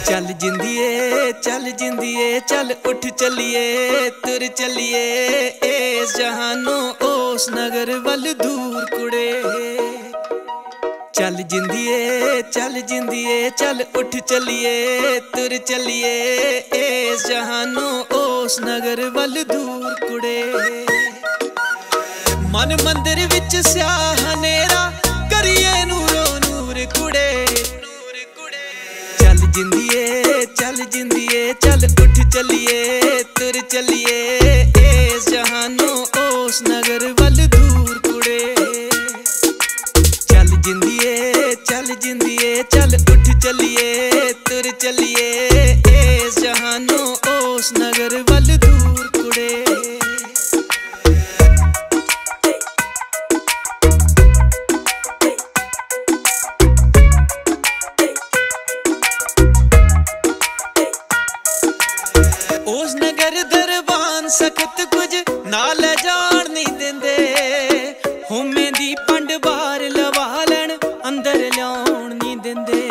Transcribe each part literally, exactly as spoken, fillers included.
चल जिंदिए चल जिंदिए चल उठ चलिए तुर चलिए इस जहानों उस नगर वल दूर कुड़े। चल जिंदिए चल जिंदिए चल उठ चलिए तुर चलिए इस जहानों उस नगर वल दूर कुड़े। मन मंदिर विच स्याह हनेरा करिए नूरो नूर कुड़े। चल जिंदिए चल जिंदिए चल उठ चलिए तुर चलिए इस जहानों उस नगर वल दूर कुड़े। चल जिंदिए चल जिंदिए चल उठ चलिए तुर चलिए इस जहानों उस नगर वल दूर कुड़े। उस नगर दरबान सख्त कुछ नाल जान नहीं देंदे, होमे दी पंड बाहर लवा लैन अंदर ल्याउण नहीं देंदे।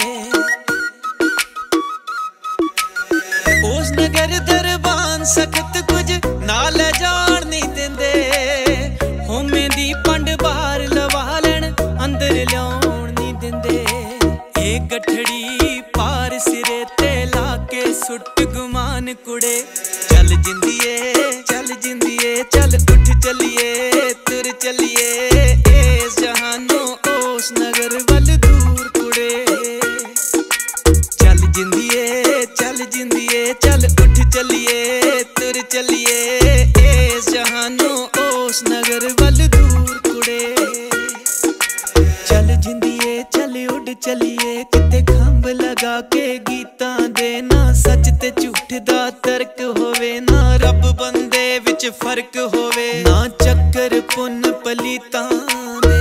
उस नगर दरबान सख्त कुछ नाल जान नहीं देंदे, होमे दी पंड बाहर लवा लैन अंदर ल्याउण नहीं देंदे। एक गठड़ी पार सिरे ते लाके सुट गुमान कुड़े। चल जिंदिए चल जिंदिए चल उठ चलिए तुर चलिए इस जहानों उस नगर वल दूर कुड़े। चल जिंदिए चल जिंदिए चल उठ चलिए तुर चलिए इस जहानों उस नगर वल दूर कुड़े। चल जिंदिए चल उड़ चलिए किते खंभ लगा के गीतां देना, सच ते झूठ दा तर्क होवे ना रब बंदे विच फर्क होवे, ना चक्कर पुन पलीतां दे।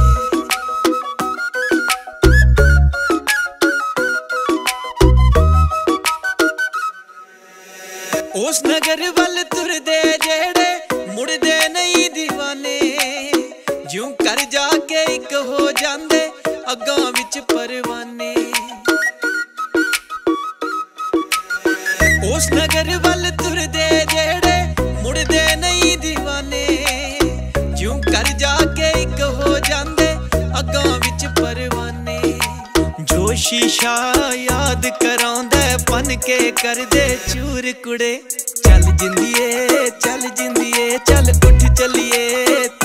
उस नगर वल तुरदे जेड़े मुड़दे नहीं दीवाने, ज्यों कर जाके एक हो जांदे अग्गां विच परवाने। उस नगर वल तुरदे जेड़े मुड़दे नहीं दीवाने, ज्यों कर जाके एक हो जांदे अग्गां विच परवाने। जो शीशा याद करांदे बन के कर दे चूर कुड़े। चल जिंदिए चल जिंदिए चल उठ चलिए